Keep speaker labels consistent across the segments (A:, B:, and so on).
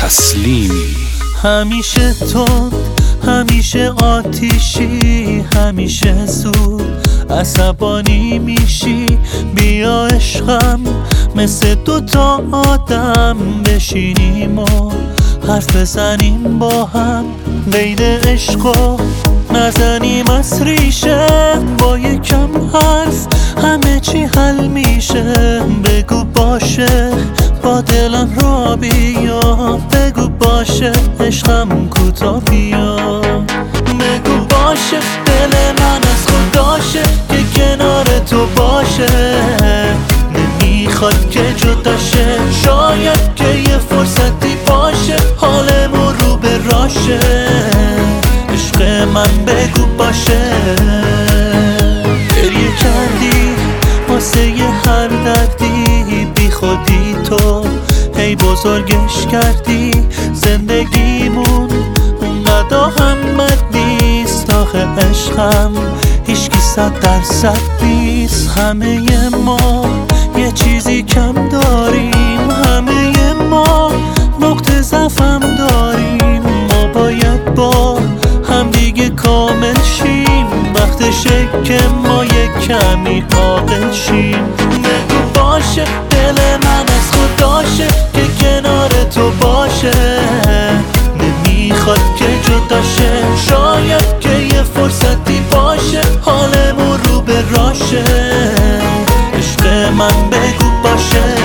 A: تسلیمی.
B: همیشه تند، همیشه آتیشی، همیشه زود عصبانی میشی. بیا عشقم مثل دوتا آدم بشینیم و حرف بزنیم با هم. قید عشقو نزنیم از ریشه، با یکم حرف همه چی حل میشه. بگو باشه با دلم را بیا، بگو باشه عشقم کوتا بیا. بگو باشه دل من از خداشه که کنار تو باشه، نمیخواد که جداشه. شاید که یه فرصتی باشه حالمون رو به راشه. عشق من بگو باشه. گریه کردی واسه یه هر دردی، بی خودی تو هی بزرگش کردی. زندگیمون اونقدر اهمیت نیست آخه عشقم هیچکی 100% نیست. همه ما یه چیزی کم داریم، همه ما نقطه ضعفم داریم. ما باید با هم دیگه کامل شیم، وقتشه که ما یه کمی عاقل شیم. بگو باشه دل من از خداشه که کنار تو باشه، نمیخواد که جداشه. شاید که یه فرصتی باشه حالمون رو به راشه. عشق من بگو باشه.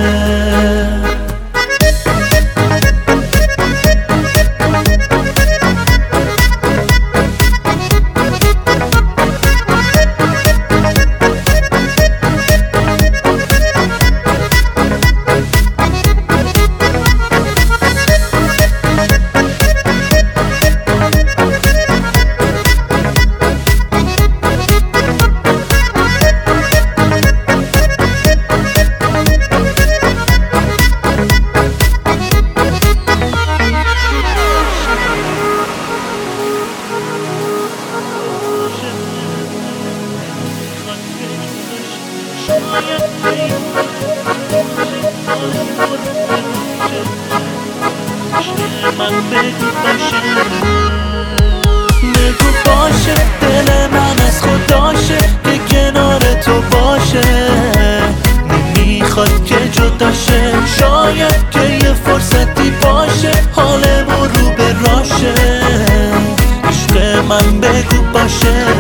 B: بگو باشه دل من از خداشه که کنار تو باشه، نمیخواد که جداشه. شاید که یه فرصتی باشه حالمون رو به راشه. عشق من بگو باشه.